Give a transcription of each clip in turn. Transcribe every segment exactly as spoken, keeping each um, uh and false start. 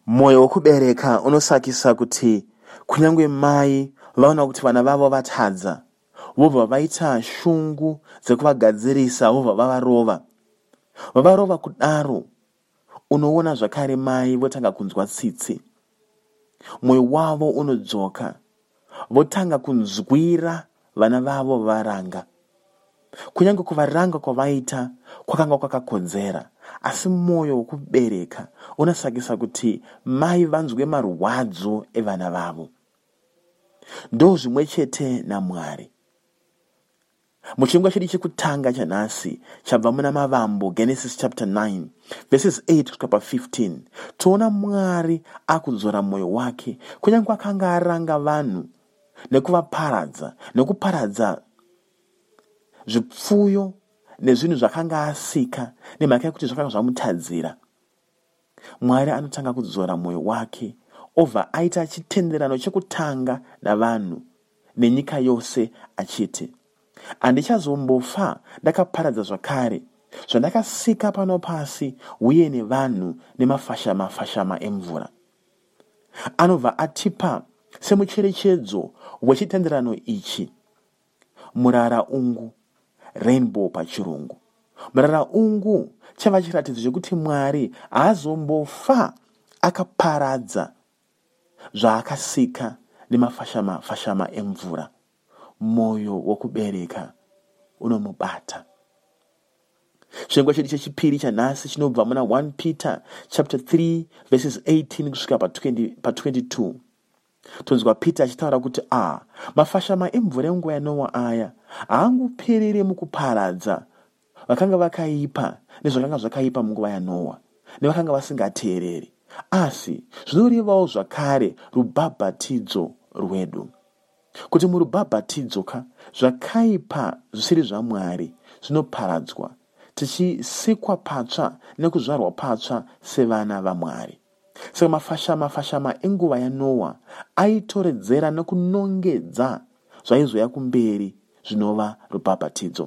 Moyo wokubereka unosakisa kuti kunyangwe mai vaona kuti vana vavo vatadza, vobva vaita shungu dzekuvagadzirisa, vobva vavarova. Vavarova kudaro, unoona zvakare mai votanga kunzwa tsitsi. Moyo wavo unodzoka, votanga kunzwira vana vavo varanga. Kunyange kuvaranga kwavaita kwakanga kwakakodzera, asi moyo wokubereka unasakisa kuti mai vanzwe marwadzo evana vavo. Ndo zvimwe chete naMwari. Muchirongwa chedu chekutanga chanhasi chabva muna Mavambo, Genesis chapter nine verses eight kusvika pa-fifteen, toona Mwari akudzora moyo wake kunyange akanga aranga vanhu nekuvaparadza, nekuparadza zvipfuyo nezvinhu zvakanga asika nemhaka yekuti zvakanga zvamutadzira. Mwari anotanga kudzora moyo wake, obva aita chitenderano chekutanga navanhu nenyika yose achiti, handichazombofa ndakaparadza zvakare zvandakasika pano pasi uye nevanhu nemafashama fashama emvura. Anobva atipa semucherechedzo wechitenderano ichi murara ungu, rainbow pachirungu. Murara ungu chava chiratidzo chekuti Mwari haazombofa akaparadza zvaakasika nemafashama fashama emvura. Moyo wokubereka unomubata. Chirongwa chedu chechipiri chanhasi chinobva muna First Peter chapter three verses eighteen kusvika pa-twenty-two. Tonzwa Peter achitaura kuti ah, mafashama emvura enguva yaNoa aya haangoperere mukuparadza vakanga vakaipa nezvakanga zvakaipa munguva yaNoa nevakanga vasingateereri, asi zvinorevawo zvakare rubhabhatidzo rwedu. Kuti murubhabhatidzo ka zvakaipa zvisiri zvaMwari zvinoparadzwa, tichisikwa patsva nekuzvarwa patsva sevana vaMwari. Saka mafashama fashama enguva yaNoa aitoredzera nekunongedza zvaizoya kumberi zvinova rubhabhatidzo.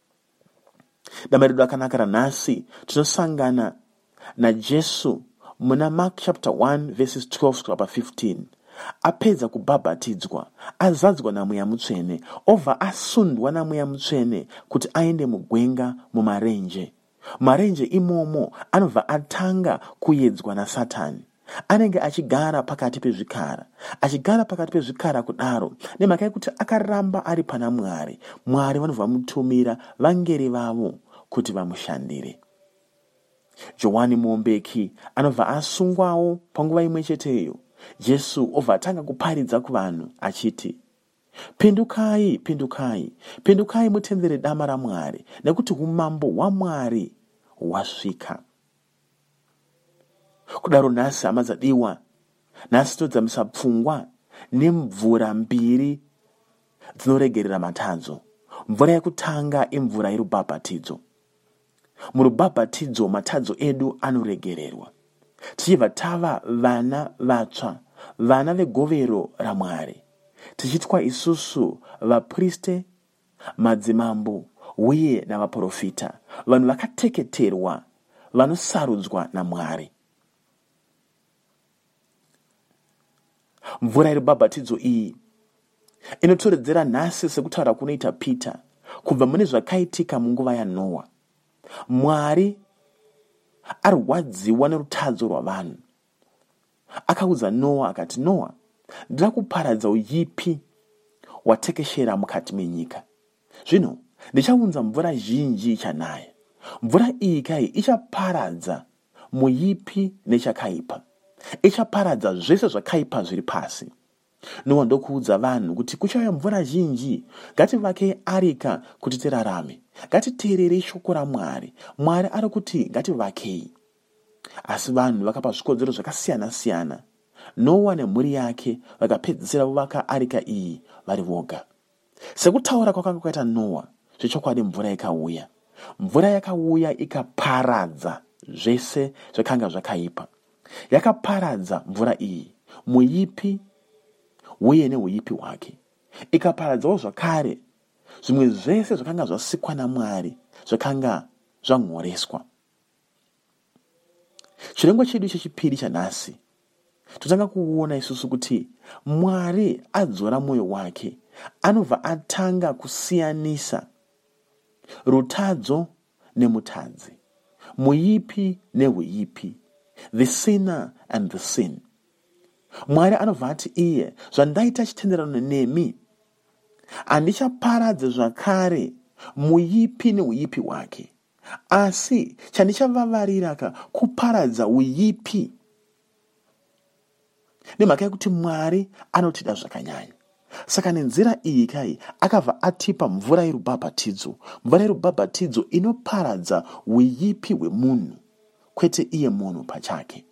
Dama redu rakanaka ranhasi tinosangana naJesu muna Mark chapter one verses twelve kusvika pa-fifteen. Apedza kubhabhatidzwa, azadzwa naMweya Mutsvene, obva asundwa naMweya Mutsvene kuti aende mugwenga mumarenje. Marenje imomo anobva atanga kuedzwa naSatani. Anenge achigara pakati pezvikara, achigara pakati pezvikara kudaro nemhaka yekuti akaramba ari pana Mwari. Mwari vanobva mutumira vangeri vavo kuti vamushandire. Johani muombeki anobva asungwawo panguva imwe cheteyo. Jesu obva atanga kuparidza kuvanhu achiti, pindukai, pindukai, pindukai mutendere dama raMwari, nekuti umambo hwaMwari hwasvika. Kudaro nhasi hama dzadiwa, nhasi todzamisa pfungwa nemvura mbiri dzinoregerera matadzo. Mvura yekutanga imvura yerubhabhatidzo. Murubhabhatidzo matadzo edu anoregererwa. Tichibva tava vana vatsva, vana vegovero raMwari, tichitwa isusu vapriste, madzimambo uye navaprofita, vanhu vakateketerwa, vanosarudzwa naMwari. Mvura yerubhabhatidzo iyi inotoredzera nhasi sekutaura kunoita Peter kubva mune zvakaitika munguva yaNoa. Mwari arwadziwa nerutadzo rwavanhu. Akaudza Noa akati, Noa, ndira kuparadza uyipi watekeshera mukati menyika. Zvino ndichaunza mvura zhinji ichanaya. Mvura iyi kai ichaparadza muyipi nechakaipa. Ichaparadza zvese zvakaipa zviri pasi. Noa ndokuudza vanhu kuti kuchauya mvura zhinji, ngativake arika kuti tirarame. Ngatiteerere shoko raMwari. Mwari ari kuti ngativakei. Asi vanhu vakapa zvikodzero zvakasiyana siyana. Noa nemhuri yake vakapedzisira kuvaka arika iyi vari voga. Sekutaura kwakanga kwaita Noa, zvechokwadi mvura ikauya. Mvura yakauya ikaparadza zvese zvakanga zvakaipa. Yakaparadza mvura iyi muyipi uye neuyipi hwake. Ikaparadzawo zvakare zvimwe zvese zvakanga zvasikwa naMwari, zvakanga zvanyoreswa. Chirongwa chedu chechipiri chanhasi totanga kuona isusu kuti Mwari adzora moyo wake anobva atanga kusiyanisa rutadzo nemutadzi, muipi neuipi, the sinner and the sin. Mwari anobva ati iye, zvandaita chitenderano nemi, handichaparadze zvakare muipi neuipi wake, asi chandichavavariraka kuparadza uipi. Nemhaka yekuti Mwari anotida zvakanyanya. Saka nenzira iyi kai akabva atipa mvura yerubhabhatidzo, mvura yerubhabhatidzo inoparadza uipi hwemunhu, kwete iye munhu pachake.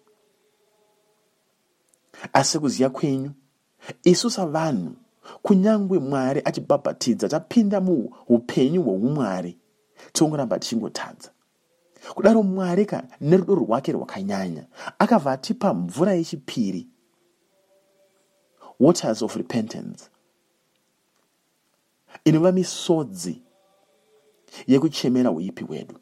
Asi kuziya kwenyu, isu savanhu, kunyangwe Mwari achibhabhatidza tapinda muupenyu hweumwari, tongoramba tichingotadza. Kudaro Mwari ka nerudo rwake rwakanyanya akabva atipa mvura yechipiri, waters of repentance, inova misodzi yekuchemera uipi hwedu.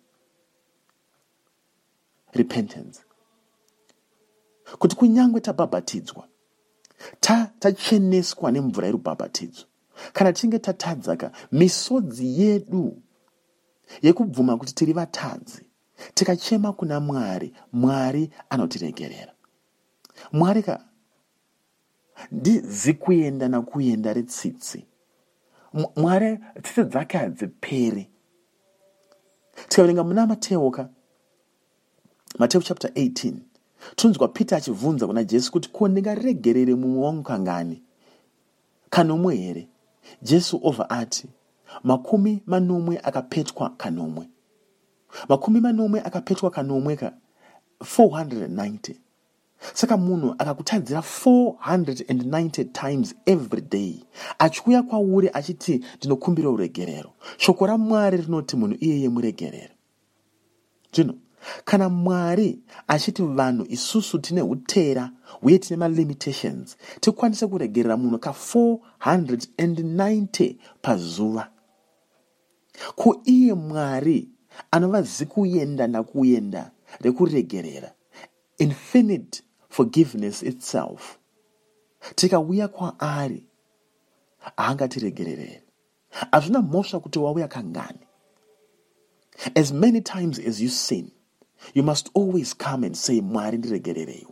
Repentance. Kuti kunyangwe tabhabhatidzwa, ta tacheneswa nemvura yerubhabhatidzo, kana tinge tatadzaka, misodzi yedu yekubvuma kuti tiri vatadzi, tikachema kuna Mwari, Mwari anotiregerera. Mwari ka ndizi kuenda na kuenda retsitsi. Mwari tsitsi dzake hadziperi. Tikaverenga muna Mateo ka, Mateo chapter eighteen, tunzwa Peter achibvunza kuna Jesu kuti ko ndingaregerere mumwe wangu kangani kanomwe here? Jesu obva ati, makumi manomwe akapetwa kanomwe. Makumi manomwe akapetwa kanomwe ka four hundred ninety. Saka munhu akakutadzira four hundred ninety times every day, achiuya kwauri achiti ndinokumbira uregerero, shoko raMwari rinoti munhu iyeye muregerero. Zvino kana Mwari achiti vanhu isusu tine hutera uye tine malimitations, tikwanise kuregerera munhu ka four hundred ninety pazuva, ko iye Mwari anova zikuenda nakuenda rekuregerera, infinite forgiveness itself, tikauya kwaari haangatiregerere. Hazvina mhosva kuti wauya kangani. As many times as you sin, you must always come and say, Mwari ndiregererei.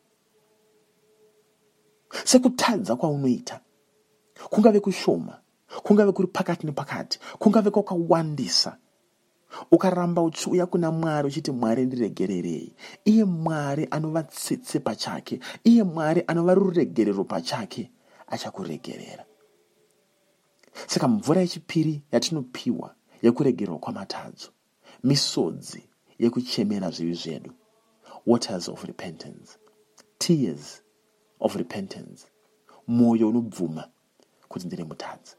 Sekutadza kwaunoita, kungave kushoma, kungave kuri pakati nepakati, kungave kwakawandisa, ukaramba uchiuya kuna Mwari uchiti Mwari ndiregererei, iye Mwari anova tsitsi pachake, iye Mwari anova ruregerero pachake, achakuregerera. Saka mvura yechipiri yatinopiwa yekuregererwa kwamatadzo, misodzi yekuchemera zvivi zvedu, waters of repentance, tears of repentance, moyo unobvuma kuti ndiri mutadzi.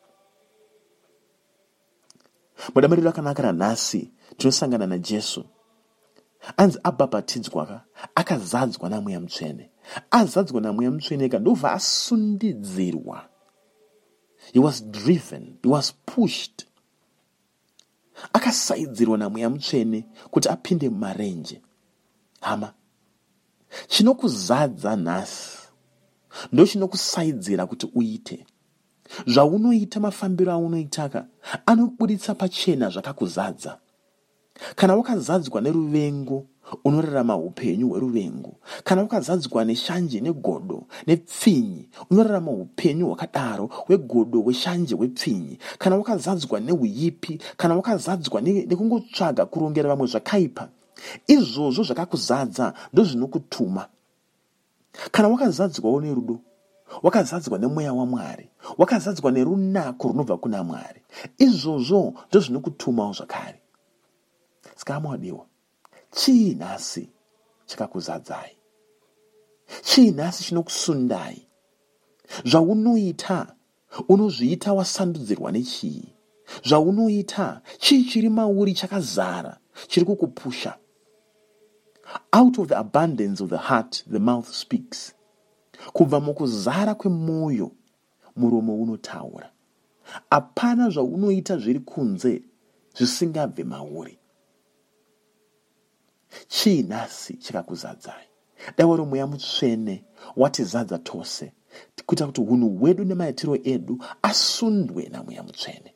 Mudamariro akanaka ranhasi tinosangana naJesu. Anzi abhabhatidzwa ka, akazadzwa naMweya Mutsvene. Azadzwa naMweya Mutsvene ka ndobva asundidzirwa. He was driven, he was pushed. Akasaidzirwa naMweya Mutsvene kuti apinde mumarenje. Hama, chinokuzadza nhasi ndo chinokusaidzira kuti uite. Zvaunoita, mafambiro aunoitaka anobuditsa pachena zvakakuzadza. Kana wakazadzwa neruvengo, unorarama upenyu hweruvengo. Kana wakazadzwa neshanje negodo nepfinyi, unorarama upenyu hwakadaro hwegodo hweshanje hwepfinyi. Kana wakazadzwa neuipi, kana wakazadzwa nekungotsvaga kurongera vamwe zvakaipa, izvozvo zvakakuzadza ndozvinokutuma. Kana wakazadzwawo nerudo, wakazadzwa nemweya waMwari, wakazadzwa nerunako runobva kuna Mwari, izvozvo ndozvinokutumawo zvakare. Saka mwadiwa, chii nhasi chakakuzadzai? Chii nhasi chinokusundai? Zvaunoita, unozviita wasandudzirwa nechii? Zvaunoita, chii chiri mauri chakazara, chiri kukupusha? Out of the abundance of the heart, the mouth speaks. Kubva mukuzara kwemwoyo, muromo unotaura. Apana zvaunoita zviri kunze zvisingabve mauri. Chii nhasi chakakuzadzai? Dai wari Mweya Mutsvene watizadza tose, kuita kuti hunhu hwedu nemaitiro edu asundwe namweya mutsvene.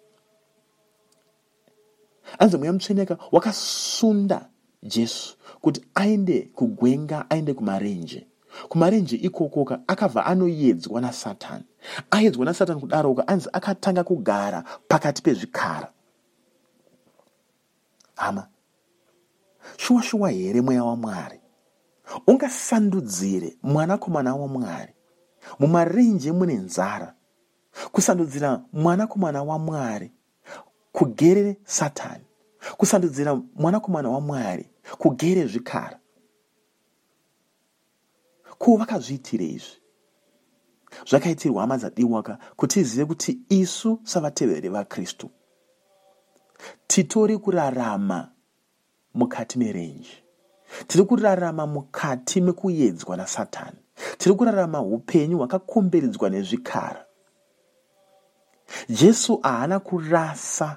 Anzi mweya mutsveneka wakasunda Jesu kuti aende kugwenga, aende kumarenje. Kumarenje ikokoka akabva anoyedzwa naSatani. Ayedzwa naSatani kudaroka, anzi akatanga kugara pakati pezvikara. Hama, shuwa shuwa here mweya waMwari ungasandudzire mwanakomana waMwari mumarenje mune nzara, kusandudzira mwanakomana waMwari kugere Satani, kusandudzira mwanakomana waMwari kugere zvikara? Ko vakazviitire izvi? Zvakaitirwa hama dzadiwaka kuti tizive kuti isu savateveri vaKristu titori kurarama mukati merenje, tiri kurarama mukati mekuyedzwa naSatani, tiri kurarama upenyu hwakakomberedzwa nezvikara. Jesu haana kurasa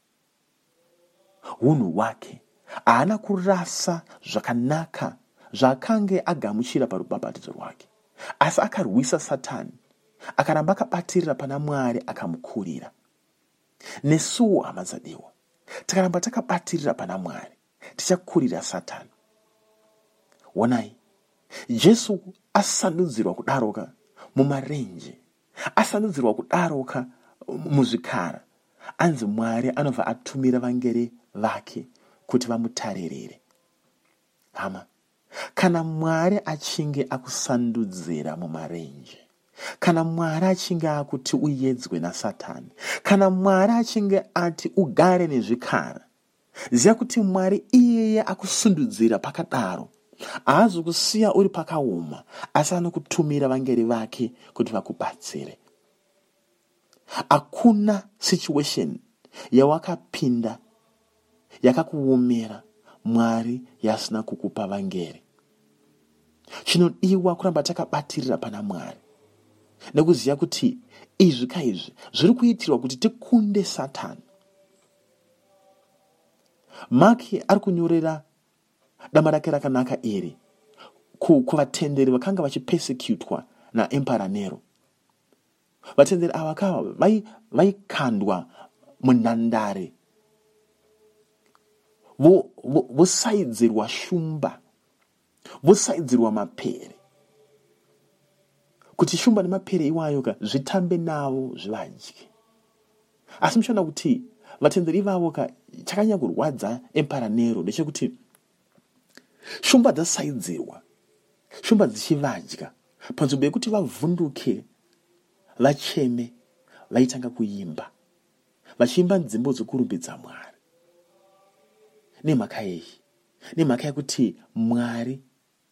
hunhu hwake, haana kurasa zvakanaka zvakange agamuchira parubhabhatidzo rwake, asi akarwisa Satani, akaramba akabatirira pana Mwari akamukurira. Nesuwo hama dzadiwa, tikaramba takabatirira pana Mwari tichakurira Satani. Onai, Jesu asandudzirwa kudaroka mumarenje, asandudzirwa kudaroka muzvikara. Anzi Mwari anobva atumira vangeri vake kuti vamutaririre. Hama, kana Mwari achinge akusandudzira mumarenje, kana Mwari achinge akuti uyedzwe naSatani, kana Mwari achinge ati ugare nezvikara, ziya kuti Mwari iyeye akusundudzira pakadaro haazokusiya uri pakaoma, asi anokutumira vangeri vake kuti vakubatsire. Hakuna situation yawakapinda yakakuomera Mwari yasina kukupa vangeri. Chinodiwa kuramba takabatirira pana Mwari nekuziya kuti izvi kaizvi zviri kuitirwa kuti tikunde Satani. Maki ari kunyorera dama rake rakanaka iri kuvatenderi vakanga vachipersecutwa naEmperor Nero. Vatenderi ava kava vaikandwa munhandare, vosaidzirwa shumba, vosaidzirwa mapere, kuti shumba nemapere iwayo ka zvitambe navo zvivadye. Asi muchaona kuti vatenderi ivavo ka chakanyagorwadza Emperor Nero ndechekuti shumba dzasaidzirwa, shumba dzichivadya, panzvimbo yekuti vavhunduke vacheme, vaitanga kuimba, vachiimba nzimbo dzokurumbidza Mwari. Nemhaka iyi, nemhaka yekuti Mwari,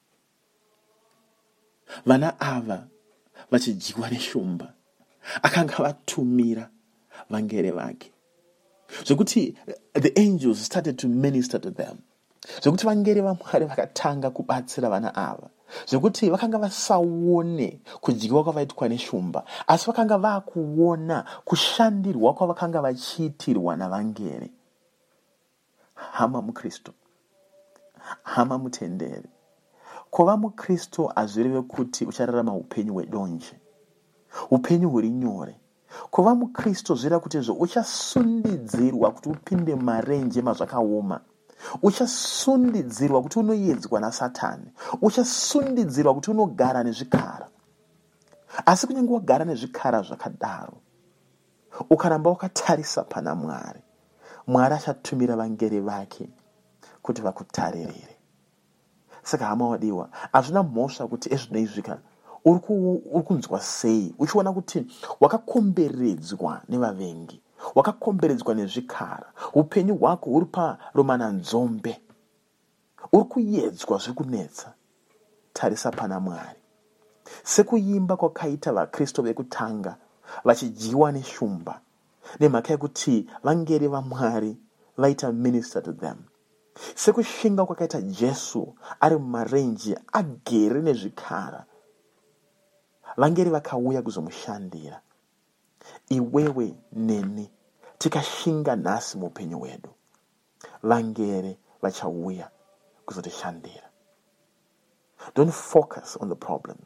vana ava vachidyiwa neshumba, akanga vatumira vangeri vake, zvekuti the angels started to minister to them, zvekuti vangeri vaMwari vakatanga kubatsira vana ava, zvekuti vakanga vasaone kudyiwa kwavaitwa neshumba, asi vakanga vakuona kushandirwa kwavakanga vachiitirwa navangeri. Hama muKristu, hama mutenderi, kuva muKristu hazvireve kuti uchararama upenyu hwedonje, upenyu huri nyore. Kuva muKristu zvireva kuti zvo uchasundidzirwa kuti upinde marenje mazvakaoma, uchasundidzirwa kuti unoyedzwa naSatani, uchasundidzirwa kuti unogara nezvikara. Asi kunyange wagara nezvikara zvakadaro, ukaramba wakatarisa pana Mwari, Mwari achatumira vangeri vake kuti vakutaririre. Saka hama wadiwa, hazvina mhosva kuti ezvinoizvika uri kunzwa sei uchiona kuti wakakomberedzwa nevavengi, wakakomberedzwa nezvikara, upenyu hwako huri paromana nzombe, uri kuyedzwa zvikunetsa. Tarisa pana Mwari. Sekuimba kwakaita vaKristu vekutanga vachidyiwa neshumba, nemhaka yekuti vangeri vaMwari vaita minister to them. Sekushinga kwakaita Jesu ari mumarenje agere nezvikara, vangeri vakauya kuzomushandira. Iwewe neni tikashinga nhasi muupenyu hwedu, vangeri vachauya kuzotishandira. Don't focus on the problems.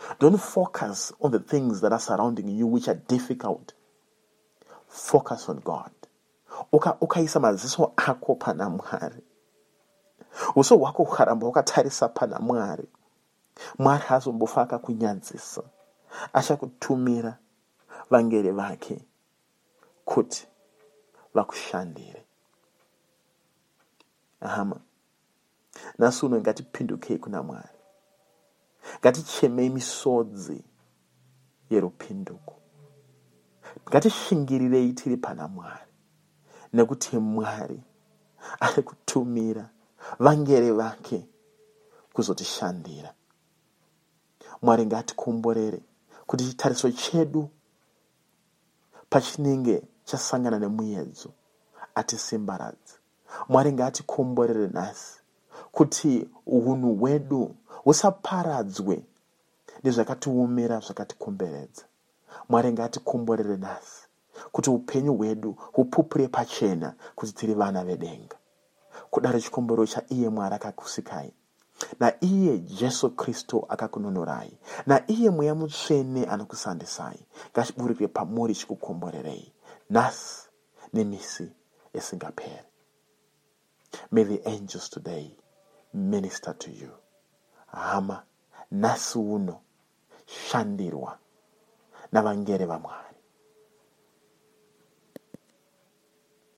Don't focus on the things that are surrounding you which are difficult. Focus on God. Uka ukaisa maziso ako pana Mwari. Uso wako ukaramba ukatarisa pana Mwari. Mwari hazombofaka kunyanzisa. Achakutumira vangeri vake kuti vakushandire. Ahama. Nasuno ngatipinduke kuna Mwari. Ngatichemei misodzi yerupinduko. Ngatishingirirei tiri pana Mwari. Nekuti Mwari ari kutumira vangeri vake kuzotishandira. Mwari ngatikomborere kuti chitariso chedu pachinenge chasangana nemuyedzo atisimbaradze. Mwari ngatikomborere nasi kuti unhu hwedu husaparadzwe nezvakatiomera zvakatikomberedza. Mwari ngatikomborere nasi kuti upenyu hwedu hupupure pachena kuti tiri vana vedenga. Kudaro chikombero cha iye Mwari akakusikai, na iye Jesu Kristo akakunonorai, na iye Mweya Mutsvene anokusandisai, ngachiburike pamuri chikukomborerei nasi nemisi isingaperi. May the angels today minister to you. Hama nasi uno shandirwa na vangeri va Mwari.